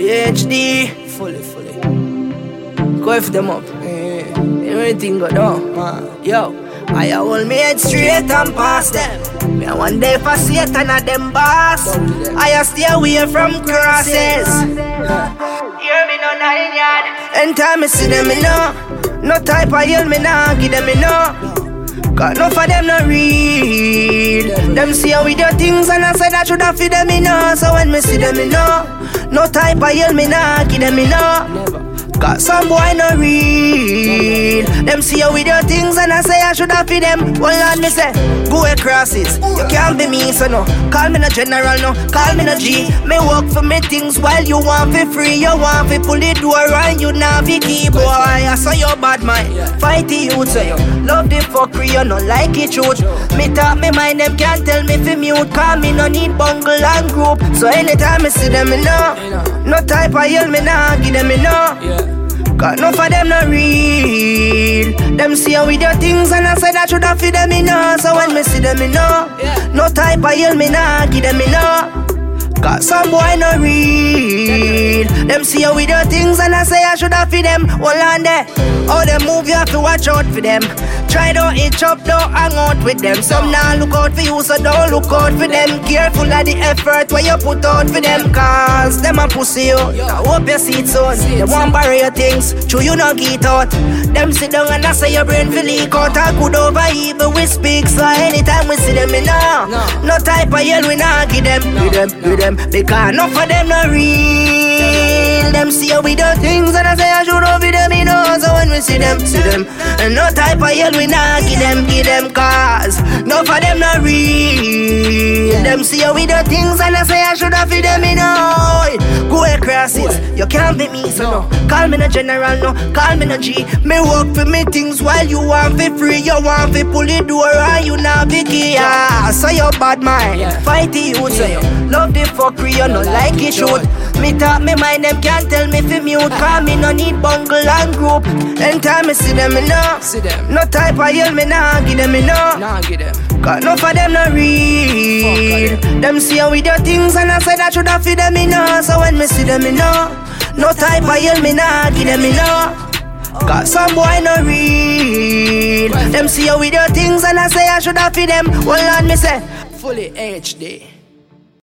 HD, fully. Go if them up. Everything go down, man. Yo, I hold me head straight and pass them. Me one day for Satan and them boss. I stay away from crosses. Hear me no 9 yard. Anytime I see them, me know. No type of yell, me nah give them, me know. Got enough of them not real. Them see how we do things and I said I should have feed them, me know. So when me see them, me know. No type of yell, me nah give them, me know. Got some boy no real. Them see how we do things and I say I should have feed them. One land me say, go across it. You can't be me so no. Call me no general no, call me no G. Me work for me things while you want for free. You want for pull the door and you not be key boy. I saw your bad mind. Fight the youth so you love the fuckery, you no like it truth. Me talk me mind, them can't tell me fi mute. Call me no need bungle and group. So anytime I see them me know. No type of yell me nah give them me know. Got enough of them not real. Them see how we do things and I said I should have feed them, me know. So when me see them, me know. No type of yell, me nah give them, me know. Got some boy not real. Them see how we do things and I say I should have feed them. Hold on there. All them move you have to watch out for them. Try don't itch up, don't hang out with them. Some now look out for you, so don't look out for them. Careful of the effort where you put out for them. Cause them a pussy you. Now hope you see it soon. They won't bury your things, true you not get out. Them sit down and I say your brain feel leak out. I could over evil we speak. So anytime we see them, me know. No type of yell we not give them. With them. Because enough of them not real. Them see how we do things and I say I should have them, you know. So when we see them. And no type of yell we not give them cause enough of them not real. Them see how we do things and I say I should have them, you know. Go across it, you can't be me so no. Call me no general no, call me no G. Me work for me things while you want for free. You want for pull the door and you not be key. So you bad mind, fight the youth so you love the fuckery, you no like it shoot. Me talk me mind, them can't tell me fi mute. Call me no need bungle and group. Anytime I see them, me know. No type of yell, me nah give them, me know. Got enough of them not real. Them see how we do things and I said I should have feed them, me know. So when me see them, me know. No type of yell, me nah give them, me know. Got some boy no real. Them see how we do things and I say I should have feed them. Hold on, me say fully HD.